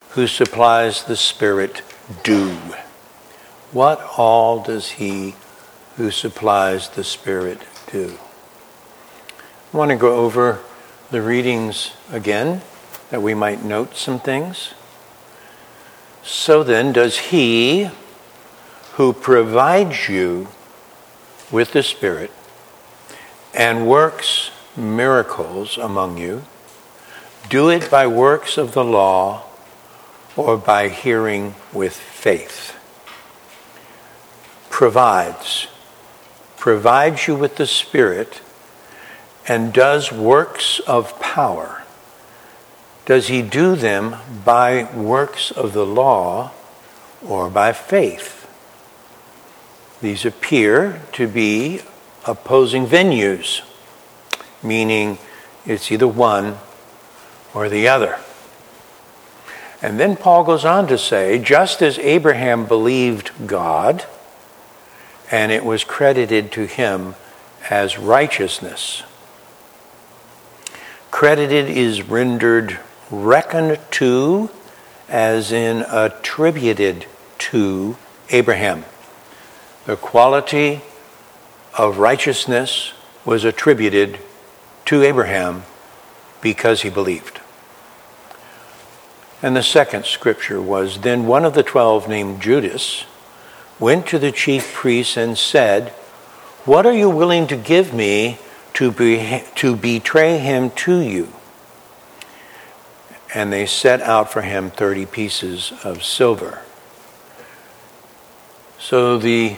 who supplies the Spirit do? What all does he who supplies the Spirit do? I want to go over the readings again, that we might note some things. So then, does he who provides you with the Spirit and works miracles among you, do it by works of the law or by hearing with faith? Provides you with the Spirit and does works of power. Does he do them by works of the law or by faith? These appear to be opposing venues, meaning it's either one or the other. And then Paul goes on to say, just as Abraham believed God, and it was credited to him as righteousness. Credited is rendered reckoned to, as in attributed to Abraham. The quality of righteousness was attributed to Abraham because he believed. And the second scripture was, then one of the 12 named Judas went to the chief priests and said, what are you willing to give me to betray him to you? And they set out for him 30 pieces of silver. So the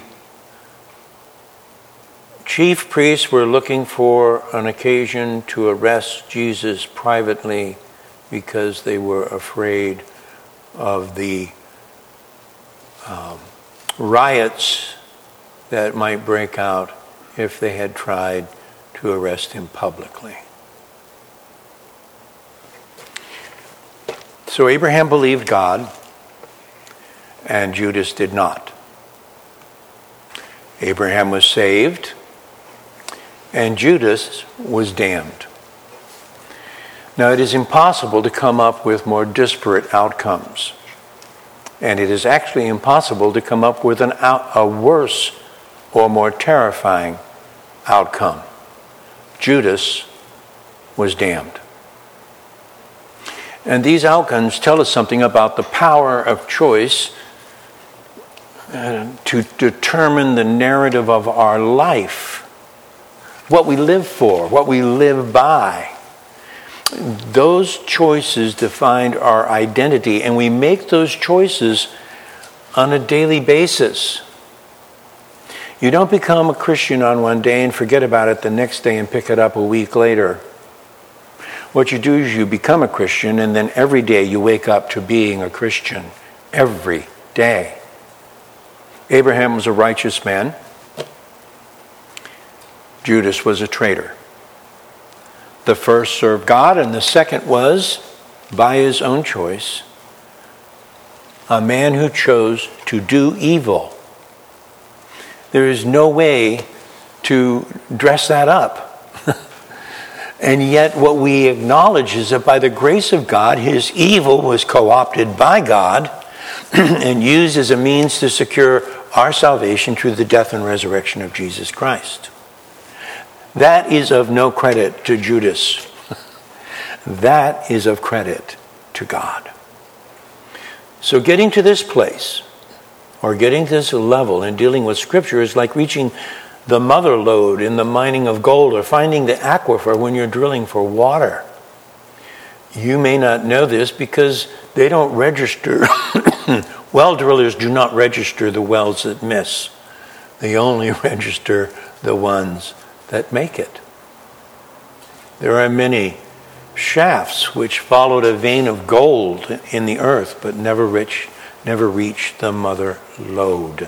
chief priests were looking for an occasion to arrest Jesus privately because they were afraid of the riots that might break out if they had tried to arrest him publicly. So Abraham believed God, and Judas did not. Abraham was saved, and Judas was damned. Now, it is impossible to come up with more disparate outcomes. And it is actually impossible to come up with a worse or more terrifying outcome. Judas was damned. And these outcomes tell us something about the power of choice to determine the narrative of our life, what we live for, what we live by. Those choices define our identity, and we make those choices on a daily basis. You don't become a Christian on one day and forget about it the next day and pick it up a week later. What you do is you become a Christian, and then every day you wake up to being a Christian. Every day. Abraham was a righteous man. Judas was a traitor. The first served God, and the second was, by his own choice, a man who chose to do evil. There is no way to dress that up. And yet what we acknowledge is that by the grace of God, his evil was co-opted by God and used as a means to secure our salvation through the death and resurrection of Jesus Christ. That is of no credit to Judas. That is of credit to God. So getting to this place, or getting to this level in dealing with Scripture, is like reaching the mother lode in the mining of gold, or finding the aquifer when you're drilling for water. You may not know this because they don't register. Well drillers do not register the wells that miss. They only register the ones that make it. There are many shafts which followed a vein of gold in the earth, but never reached the mother lode.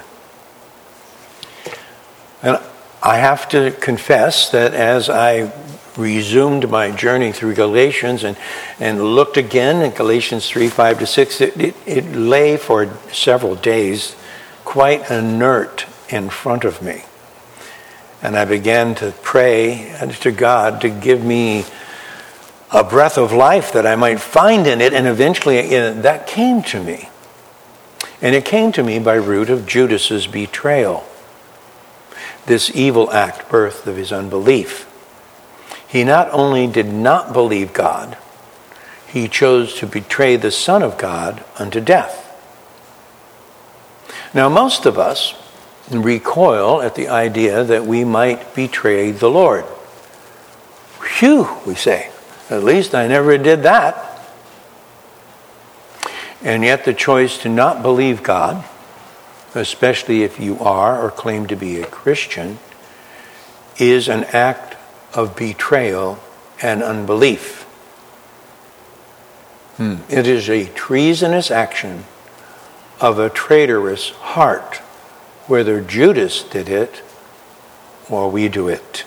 And I have to confess that as I resumed my journey through Galatians and looked again at Galatians 3:5-6, it lay for several days quite inert in front of me. And I began to pray to God to give me a breath of life that I might find in it, and eventually that came to me. And it came to me by root of Judas's betrayal. This evil act birthed of his unbelief. He not only did not believe God, he chose to betray the Son of God unto death. Now, most of us recoil at the idea that we might betray the Lord. Phew, we say. At least I never did that. And yet the choice to not believe God, especially if you are or claim to be a Christian, is an act of betrayal and unbelief. It is a treasonous action of a traitorous heart, whether Judas did it or we do it.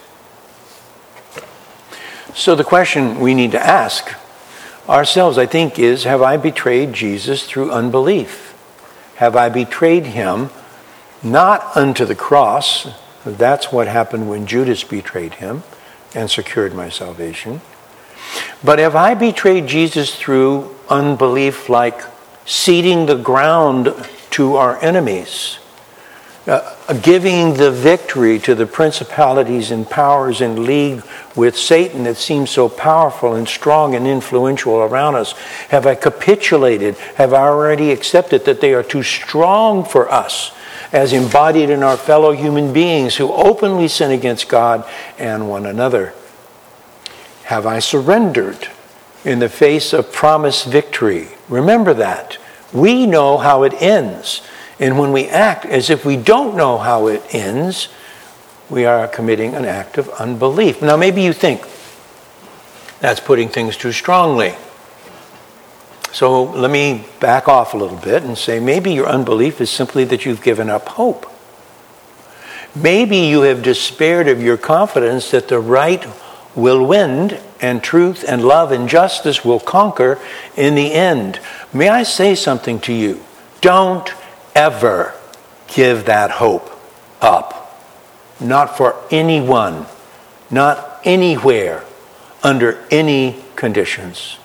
So the question we need to ask ourselves, I think, is, have I betrayed Jesus through unbelief? Have I betrayed him not unto the cross? That's what happened when Judas betrayed him and secured my salvation. But have I betrayed Jesus through unbelief, like ceding the ground to our enemies, giving the victory to the principalities and powers in league with Satan that seems so powerful and strong and influential around us? Have I capitulated? Have I already accepted that they are too strong for us, as embodied in our fellow human beings who openly sin against God and one another? Have I surrendered in the face of promised victory? Remember that. We know how it ends. And when we act as if we don't know how it ends, we are committing an act of unbelief. Now, maybe you think that's putting things too strongly. So let me back off a little bit and say maybe your unbelief is simply that you've given up hope. Maybe you have despaired of your confidence that the right will win and truth and love and justice will conquer in the end. May I say something to you? Don't ever give that hope up. Not for anyone, not anywhere, under any conditions.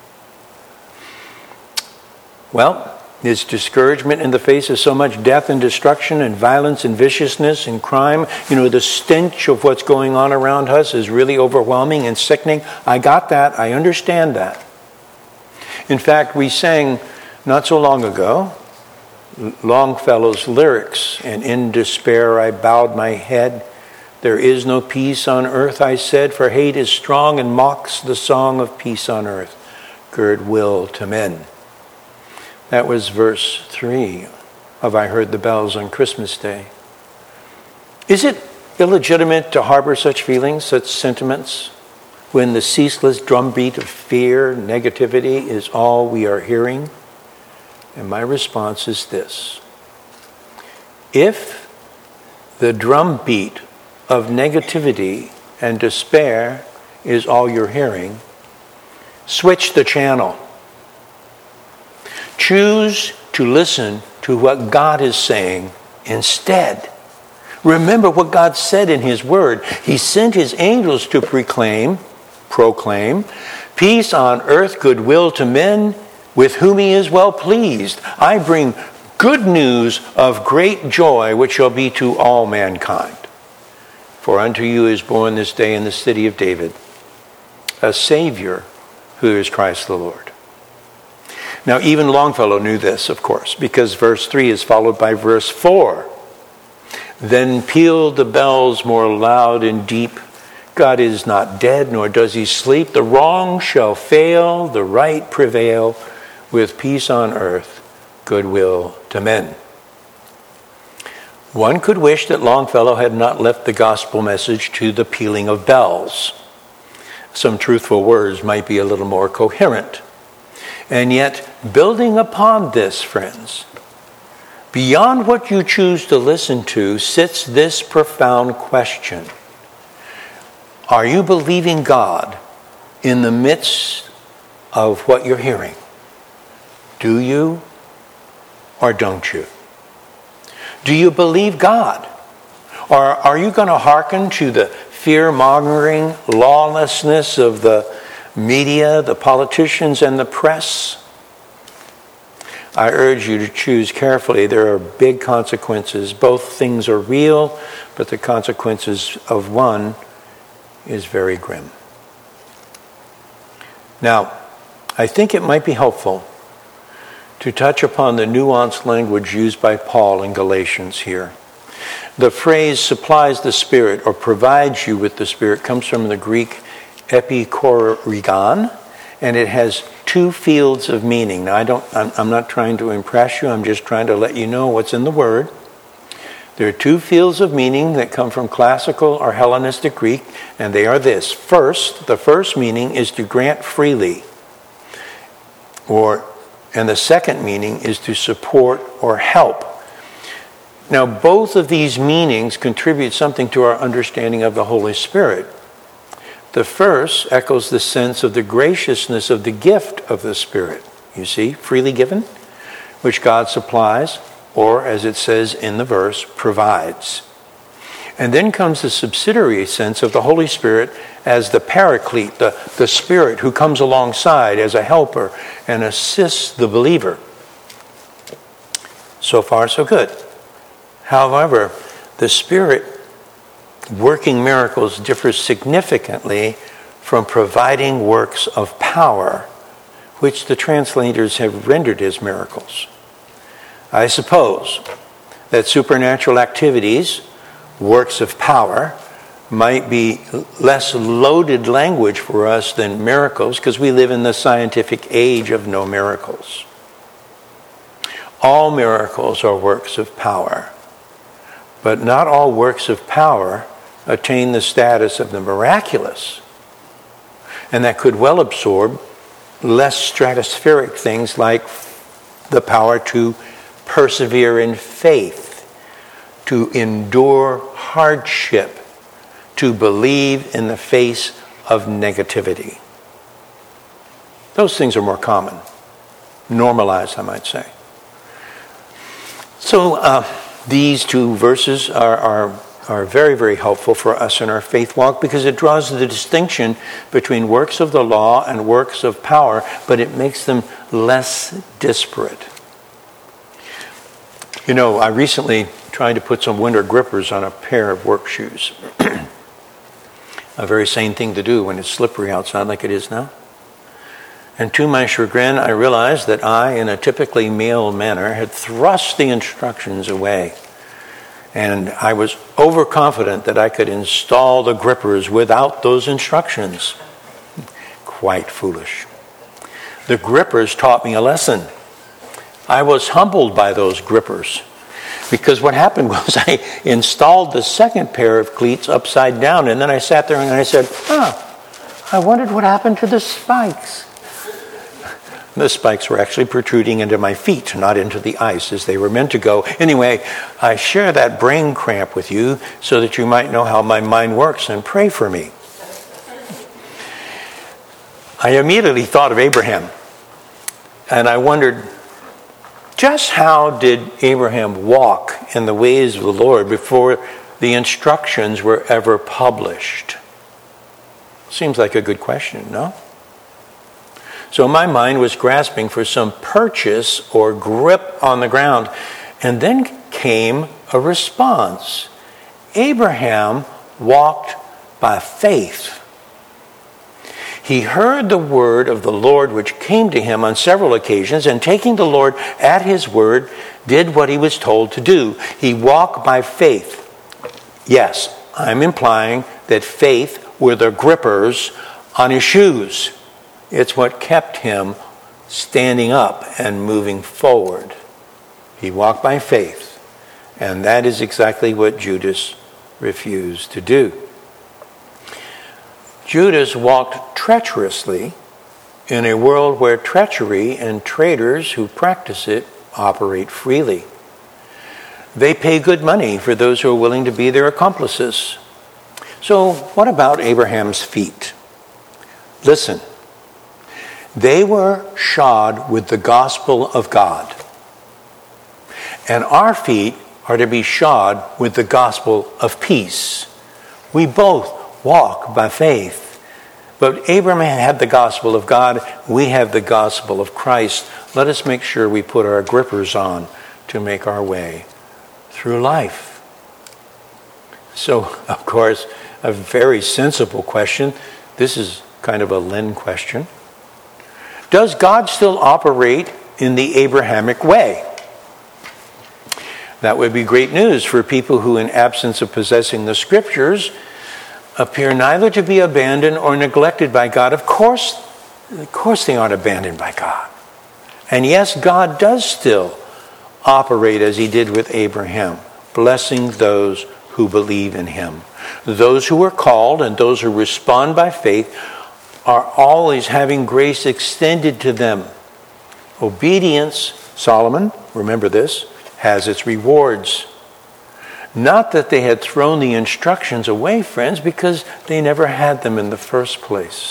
Well, is discouragement in the face of so much death and destruction and violence and viciousness and crime? The stench of what's going on around us is really overwhelming and sickening. I got that. I understand that. In fact, we sang not so long ago Longfellow's lyrics, and in despair I bowed my head. There is no peace on earth, I said, for hate is strong and mocks the song of peace on earth. Gird will to men. That was verse 3 of I Heard the Bells on Christmas Day. Is it illegitimate to harbor such feelings, such sentiments, when the ceaseless drumbeat of fear, negativity is all we are hearing? And my response is this. If the drumbeat of negativity and despair is all you're hearing, switch the channel. Choose to listen to what God is saying instead. Remember what God said in his word. He sent his angels to proclaim, peace on earth, goodwill to men, with whom he is well pleased. I bring good news of great joy, which shall be to all mankind. For unto you is born this day in the city of David a Savior, who is Christ the Lord. Now, even Longfellow knew this, of course, because verse 3 is followed by verse 4. Then pealed the bells more loud and deep. God is not dead, nor does he sleep. The wrong shall fail, the right prevail, with peace on earth, goodwill to men. One could wish that Longfellow had not left the gospel message to the pealing of bells. Some truthful words might be a little more coherent. And yet, building upon this, friends, beyond what you choose to listen to sits this profound question. Are you believing God in the midst of what you're hearing? Do you or don't you? Do you believe God? Or are you going to hearken to the fear-mongering lawlessness of the media, the politicians, and the press. I urge you to choose carefully. There are big consequences. Both things are real, but the consequences of one is very grim. Now, I think it might be helpful to touch upon the nuanced language used by Paul in Galatians here. The phrase supplies the Spirit or provides you with the Spirit comes from the Greek epikourigon, and it has two fields of meaning. Now, I'm not trying to impress you. I'm just trying to let you know what's in the word. There are two fields of meaning that come from classical or Hellenistic Greek, and they are this. First, the first meaning is to grant freely, and the second meaning is to support or help. Now, both of these meanings contribute something to our understanding of the Holy Spirit. The first echoes the sense of the graciousness of the gift of the Spirit. You see, freely given, which God supplies, or as it says in the verse, provides. And then comes the subsidiary sense of the Holy Spirit as the paraclete, the Spirit who comes alongside as a helper and assists the believer. So far, so good. However, the Spirit working miracles differs significantly from providing works of power, which the translators have rendered as miracles. I suppose that supernatural activities, works of power, might be less loaded language for us than miracles because we live in the scientific age of no miracles. All miracles are works of power, but not all works of power attain the status of the miraculous. And that could well absorb less stratospheric things like the power to persevere in faith, to endure hardship, to believe in the face of negativity. Those things are more common, normalized, I might say. So these two verses are very, very helpful for us in our faith walk because it draws the distinction between works of the law and works of power, but it makes them less disparate. You know, I recently tried to put some winter grippers on a pair of work shoes. A very sane thing to do when it's slippery outside like it is now. And to my chagrin, I realized that I, in a typically male manner, had thrust the instructions away. And I was overconfident that I could install the grippers without those instructions. Quite foolish. The grippers taught me a lesson. I was humbled by those grippers because what happened was I installed the second pair of cleats upside down, and then I sat there and I said, I wondered what happened to the spikes. The spikes were actually protruding into my feet, not into the ice as they were meant to go. Anyway, I share that brain cramp with you so that you might know how my mind works and pray for me. I immediately thought of Abraham, and I wondered, just how did Abraham walk in the ways of the Lord before the instructions were ever published? Seems like a good question, no? So my mind was grasping for some purchase or grip on the ground. And then came a response. Abraham walked by faith. He heard the word of the Lord which came to him on several occasions, and taking the Lord at his word, did what he was told to do. He walked by faith. Yes, I'm implying that faith were the grippers on his shoes. It's what kept him standing up and moving forward. He walked by faith, and that is exactly what Judas refused to do. Judas walked treacherously in a world where treachery and traitors who practice it operate freely. They pay good money for those who are willing to be their accomplices. So what about Abraham's feet? Listen, they were shod with the gospel of God. And our feet are to be shod with the gospel of peace. We both walk by faith. But Abraham had the gospel of God. We have the gospel of Christ. Let us make sure we put our grippers on to make our way through life. So, of course, a very sensible question. This is kind of a Lynn question. Does God still operate in the Abrahamic way? That would be great news for people who, in absence of possessing the Scriptures, appear neither to be abandoned or neglected by God. Of course they aren't abandoned by God. And yes, God does still operate as he did with Abraham, blessing those who believe in him. Those who are called and those who respond by faith are always having grace extended to them. Obedience, Solomon, remember this, has its rewards. Not that they had thrown the instructions away, friends, because they never had them in the first place.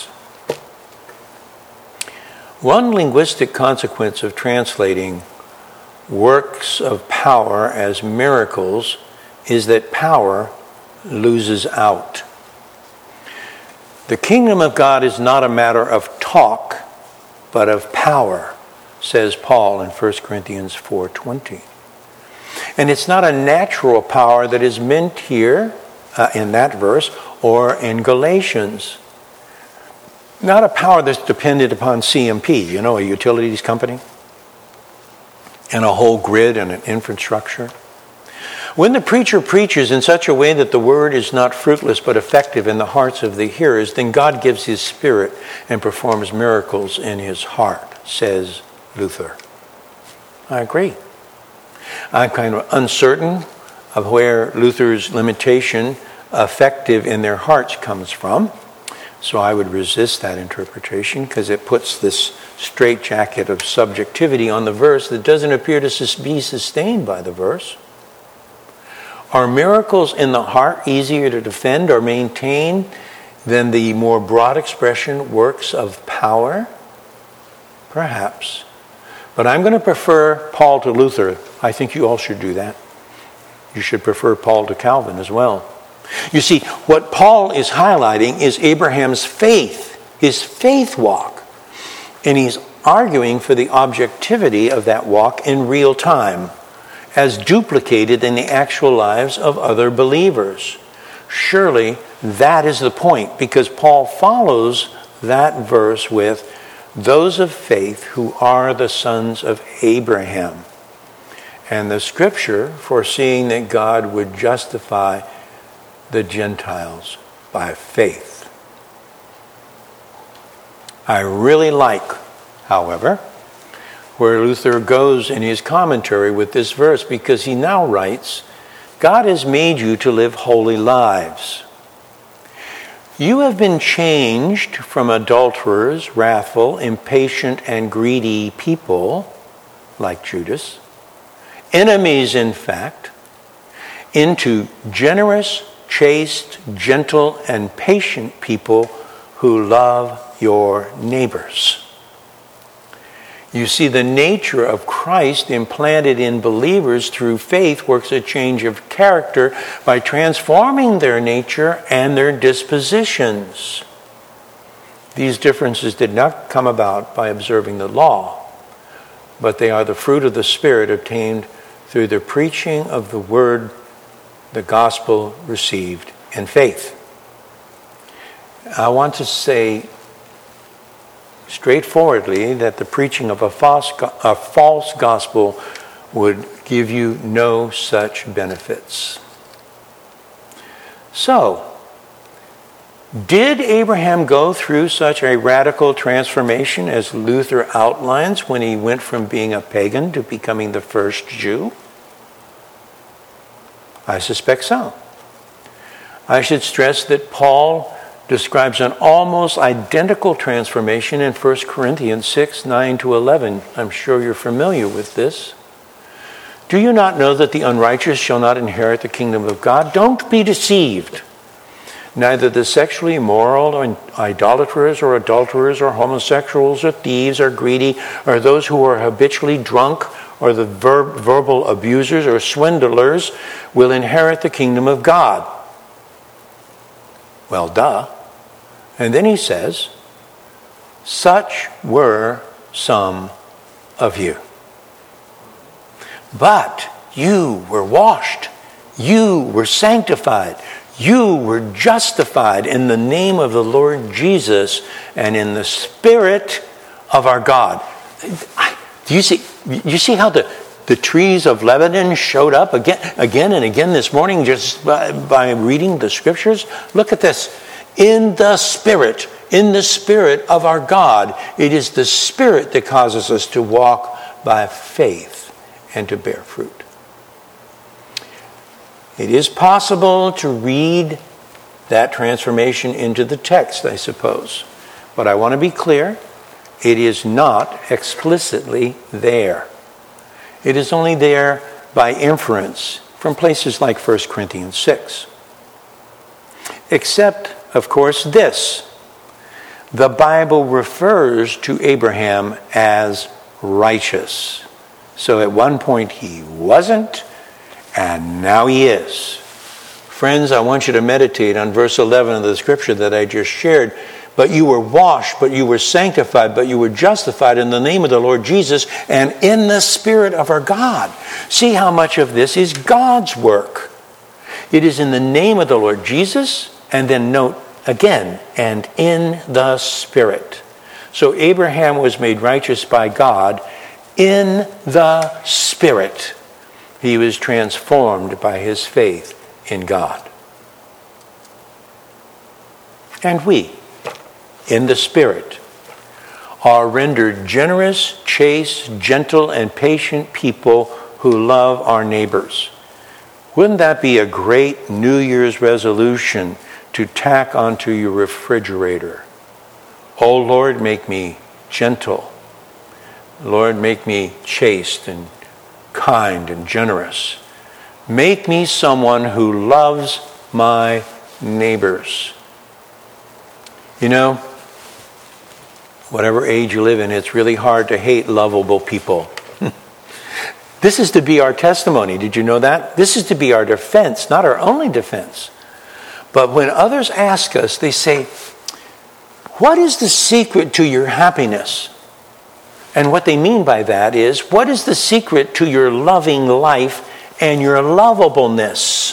One linguistic consequence of translating works of power as miracles is that power loses out. The kingdom of God is not a matter of talk, but of power, says Paul in 1 Corinthians 4:20. And it's not a natural power that is meant here in that verse or in Galatians. Not a power that's dependent upon CMP, a utilities company, and a whole grid and an infrastructure. When the preacher preaches in such a way that the word is not fruitless but effective in the hearts of the hearers, then God gives his Spirit and performs miracles in his heart, says Luther. I agree. I'm kind of uncertain of where Luther's limitation, effective in their hearts, comes from. So I would resist that interpretation because it puts this straitjacket of subjectivity on the verse that doesn't appear to be sustained by the verse. Are miracles in the heart easier to defend or maintain than the more broad expression works of power? Perhaps. But I'm going to prefer Paul to Luther. I think you all should do that. You should prefer Paul to Calvin as well. You see, what Paul is highlighting is Abraham's faith, his faith walk. And he's arguing for the objectivity of that walk in real time, as duplicated in the actual lives of other believers. Surely that is the point, because Paul follows that verse with those of faith who are the sons of Abraham. And the scripture foreseeing that God would justify the Gentiles by faith. I really like, however, where Luther goes in his commentary with this verse, because he now writes, God has made you to live holy lives. You have been changed from adulterers, wrathful, impatient, and greedy people, like Judas, enemies in fact, into generous, chaste, gentle, and patient people who love your neighbors. You see, the nature of Christ implanted in believers through faith works a change of character by transforming their nature and their dispositions. These differences did not come about by observing the law, but they are the fruit of the Spirit obtained through the preaching of the word, the gospel received in faith. I want to say straightforwardly that the preaching of a false gospel would give you no such benefits. So, did Abraham go through such a radical transformation as Luther outlines when he went from being a pagan to becoming the first Jew? I suspect so. I should stress that Paul describes an almost identical transformation in 1 Corinthians 6:9-11. I'm sure you're familiar with this. Do you not know that the unrighteous shall not inherit the kingdom of God? Don't be deceived. Neither the sexually immoral or idolaters or adulterers or homosexuals or thieves or greedy or those who are habitually drunk or the verbal abusers or swindlers will inherit the kingdom of God. Well, duh. And then he says, such were some of you. But you were washed, you were sanctified, you were justified in the name of the Lord Jesus and in the Spirit of our God. Do you see how the trees of Lebanon showed up again and again this morning just by reading the scriptures? Look at this. In the Spirit of our God. It is the Spirit that causes us to walk by faith and to bear fruit. It is possible to read that transformation into the text, I suppose. But I want to be clear, it is not explicitly there. It is only there by inference from places like 1 Corinthians 6. Except, of course, this. The Bible refers to Abraham as righteous. So at one point he wasn't, and now he is. Friends, I want you to meditate on verse 11 of the scripture that I just shared. But you were washed, but you were sanctified, but you were justified in the name of the Lord Jesus and in the Spirit of our God. See how much of this is God's work. It is in the name of the Lord Jesus, and then note again, and in the Spirit. So Abraham was made righteous by God in the Spirit. He was transformed by his faith in God. And we, in the Spirit, are rendered generous, chaste, gentle, and patient people who love our neighbors. Wouldn't that be a great New Year's resolution to tack onto your refrigerator? Oh Lord, make me gentle. Lord, make me chaste and kind and generous. Make me someone who loves my neighbors. You know, whatever age you live in, it's really hard to hate lovable people. This is to be our testimony. Did you know that? This is to be our defense, not our only defense. But when others ask us, they say, what is the secret to your happiness? And what they mean by that is, what is the secret to your loving life and your lovableness?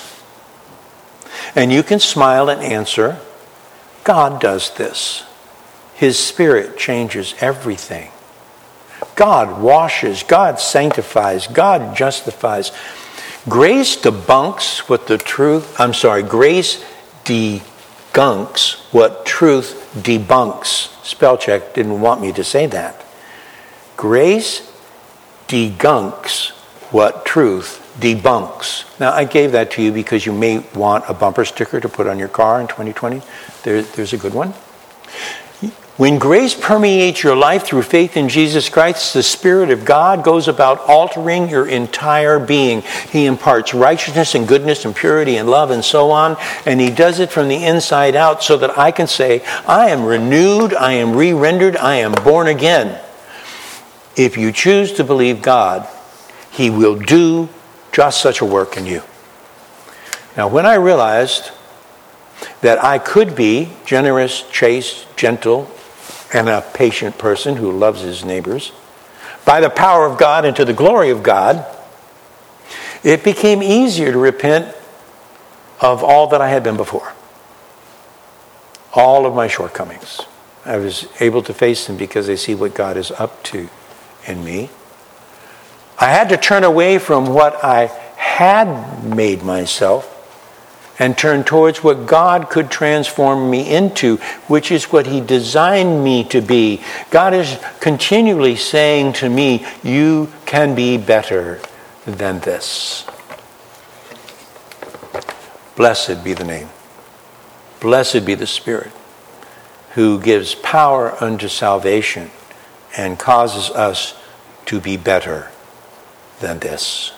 And you can smile and answer, God does this. His Spirit changes everything. God washes, God sanctifies, God justifies. Grace debunks what grace degunks what truth debunks. Spell check didn't want me to say that. Grace degunks what truth debunks. Now, I gave that to you because you may want a bumper sticker to put on your car in 2020. There's a good one. When grace permeates your life through faith in Jesus Christ, the Spirit of God goes about altering your entire being. He imparts righteousness and goodness and purity and love and so on. And He does it from the inside out so that I can say, I am renewed, I am re-rendered, I am born again. If you choose to believe God, He will do just such a work in you. Now, when I realized that I could be generous, chaste, gentle, and a patient person who loves his neighbors, by the power of God and to the glory of God, it became easier to repent of all that I had been before. All of my shortcomings. I was able to face them because I see what God is up to in me. I had to turn away from what I had made myself and turn towards what God could transform me into, which is what He designed me to be. God is continually saying to me, you can be better than this. Blessed be the name. Blessed be the Spirit who gives power unto salvation and causes us to be better than this.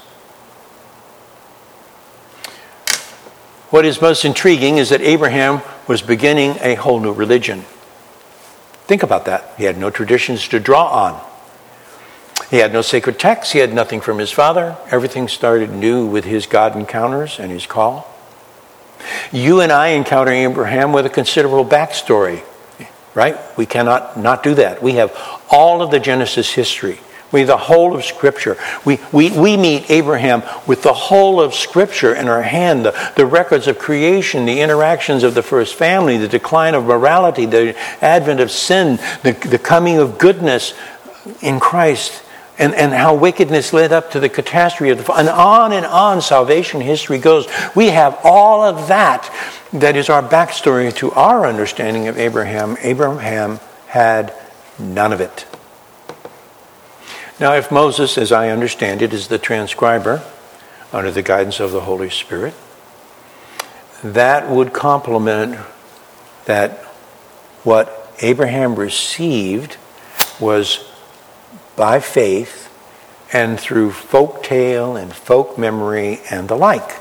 What is most intriguing is that Abraham was beginning a whole new religion. Think about that. He had no traditions to draw on. He had no sacred texts. He had nothing from his father. Everything started new with his God encounters and his call. You and I encounter Abraham with a considerable backstory. right? We cannot not do that. We have all of the Genesis history. We have the whole of Scripture. We meet Abraham with the whole of Scripture in our hand, the records of creation, the interactions of the first family, the decline of morality, the advent of sin, the coming of goodness in Christ, and how wickedness led up to the catastrophe of the fall. And on salvation history goes. We have all of that. That is our backstory to our understanding of Abraham. Abraham had none of it. Now, if Moses, as I understand it, is the transcriber under the guidance of the Holy Spirit, that would complement that what Abraham received was by faith and through folk tale and folk memory and the like.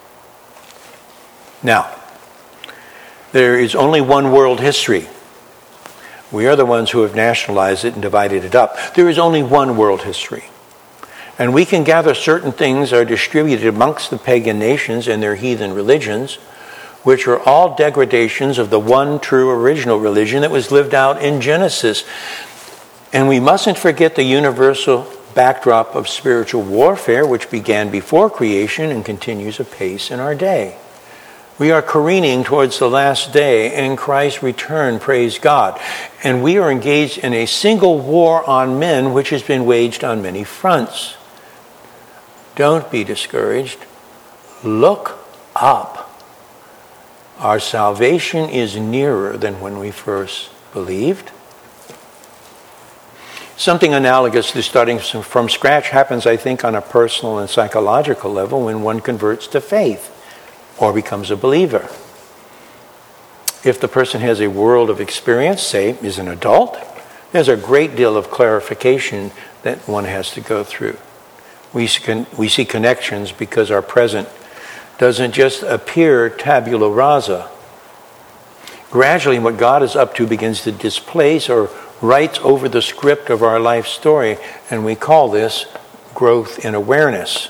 Now, there is only one world history. We are the ones who have nationalized it and divided it up. There is only one world history. And we can gather certain things are distributed amongst the pagan nations and their heathen religions, which are all degradations of the one true original religion that was lived out in Genesis. And we mustn't forget the universal backdrop of spiritual warfare, which began before creation and continues apace in our day. We are careening towards the last day and Christ's return, praise God. And we are engaged in a single war on men, which has been waged on many fronts. Don't be discouraged. Look up. Our salvation is nearer than when we first believed. Something analogous to starting from scratch happens, I think, on a personal and psychological level when one converts to faith or becomes a believer. If the person has a world of experience, say, is an adult, there's a great deal of clarification that one has to go through. We see connections because our present doesn't just appear tabula rasa. Gradually, what God is up to begins to displace or writes over the script of our life story, and we call this growth in awareness.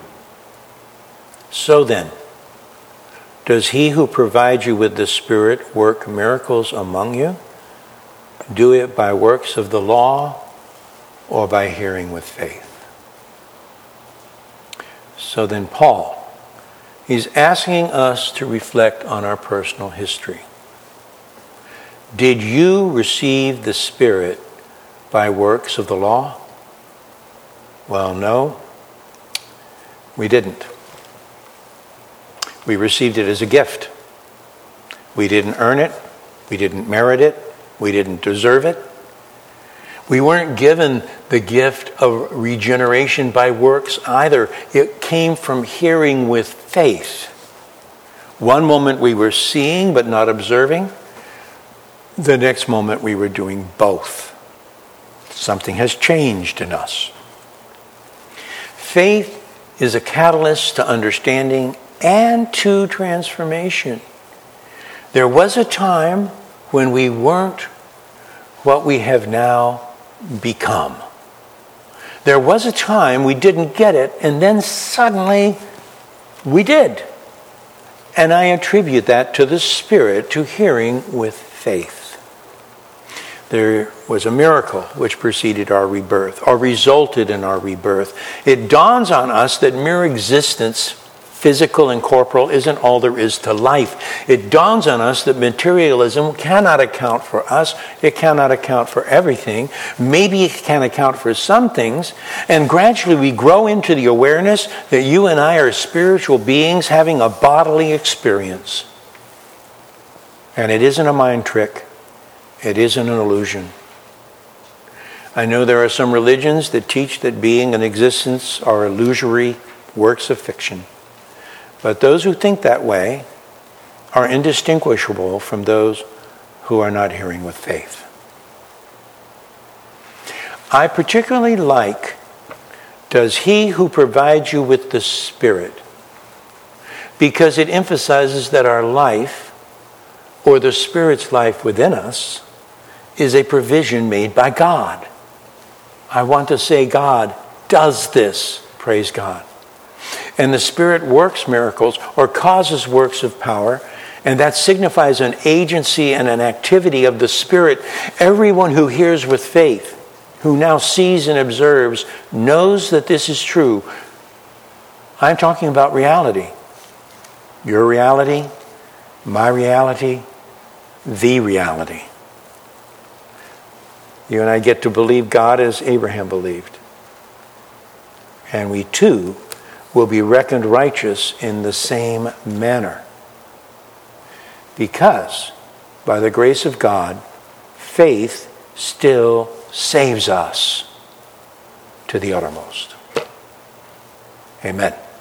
So then, does he who provides you with the Spirit work miracles among you? Do it by works of the law or by hearing with faith? So then Paul, he's asking us to reflect on our personal history. Did you receive the Spirit by works of the law? Well, no, we didn't. We received it as a gift. We didn't earn it. We didn't merit it. We didn't deserve it. We weren't given the gift of regeneration by works either. It came from hearing with faith. One moment we were seeing but not observing. The next moment we were doing both. Something has changed in us. Faith is a catalyst to understanding and to transformation. There was a time when we weren't what we have now become. There was a time we didn't get it, and then suddenly we did. And I attribute that to the Spirit, to hearing with faith. There was a miracle which preceded our rebirth, or resulted in our rebirth. It dawns on us that mere existence, physical and corporal, isn't all there is to life. It dawns on us that materialism cannot account for us. It cannot account for everything. Maybe it can account for some things. And gradually we grow into the awareness that you and I are spiritual beings having a bodily experience. And it isn't a mind trick. It isn't an illusion. I know there are some religions that teach that being and existence are illusory works of fiction. But those who think that way are indistinguishable from those who are not hearing with faith. I particularly like, does he who provides you with the Spirit, because it emphasizes that our life, or the Spirit's life within us, is a provision made by God. I want to say God does this, praise God. And the Spirit works miracles or causes works of power And that signifies an agency and an activity of the Spirit. Everyone who hears with faith, who now sees and observes, knows that this is true. I'm talking about reality. Your reality, my reality, the reality. You and I get to believe God as Abraham believed. And we too will be reckoned righteous in the same manner. Because, by the grace of God, faith still saves us to the uttermost. Amen.